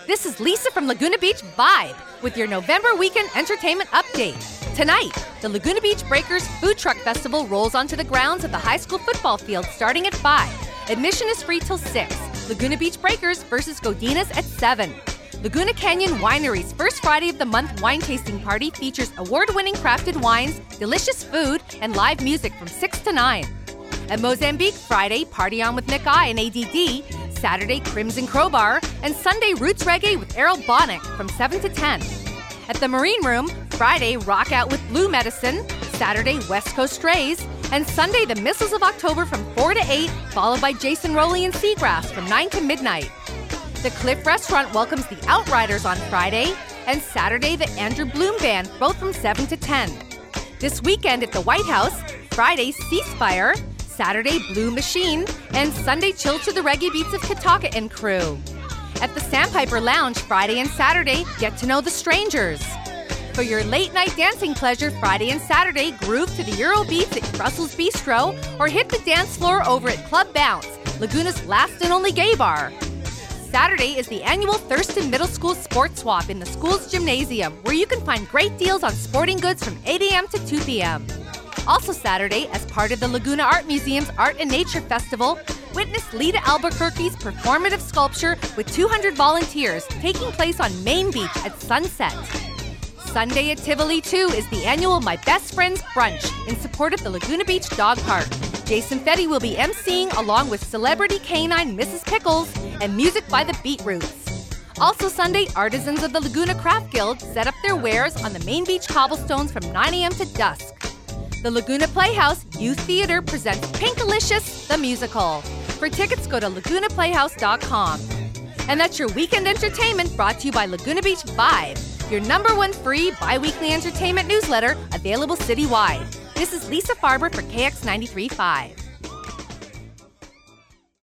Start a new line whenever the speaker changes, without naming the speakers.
This is Lisa from Laguna Beach Vibe with your November weekend entertainment update. Tonight, the Laguna Beach Breakers Food Truck Festival rolls onto the grounds of the high school football field starting at 5. Admission is free till 6. Laguna Beach Breakers versus Godinez at 7. Laguna Canyon Winery's first Friday of the month wine tasting party features award-winning crafted wines, delicious food, and live music from 6 to 9. At Mozambique, Friday, Party On with Nick I and ADD, Saturday, Crimson Crowbar, and Sunday, Roots Reggae with Errol Bonick from 7 to 10. At the Marine Room, Friday, Rock Out with Blue Medicine, Saturday, West Coast Strays, and Sunday, the Missiles of October from 4 to 8, followed by Jason Rowley and Seagrass from 9 to midnight. The Cliff Restaurant welcomes the Outriders on Friday, and Saturday, the Andrew Bloom Band, both from 7 to 10. This weekend at the White House, Friday, Ceasefire, Saturday, Blue Machine, and Sunday, Chill to the Reggae Beats of Kitaka and Crew. At the Sandpiper Lounge, Friday and Saturday, Get to Know the Strangers. For your late-night dancing pleasure, Friday and Saturday, groove to the Euro Beats at Russell's Bistro or hit the dance floor over at Club Bounce, Laguna's last and only gay bar. Saturday is the annual Thurston Middle School Sports Swap in the school's gymnasium, where you can find great deals on sporting goods from 8 a.m. to 2 p.m. Also Saturday, as part of the Laguna Art Museum's Art and Nature Festival, witness Lita Albuquerque's performative sculpture with 200 volunteers taking place on Main Beach at sunset. Sunday at Tivoli 2 is the annual My Best Friends Brunch in support of the Laguna Beach Dog Park. Jason Fetty will be emceeing along with celebrity canine Mrs. Pickles and music by the Beetroots. Also Sunday, artisans of the Laguna Craft Guild set up their wares on the Main Beach cobblestones from 9 a.m. to dusk. The Laguna Playhouse Youth Theater presents Pinkalicious, the musical. For tickets, go to lagunaplayhouse.com. And that's your weekend entertainment brought to you by Laguna Beach Vibe, your #1 free bi-weekly entertainment newsletter available citywide. This is Lisa Farber for KX 93.5.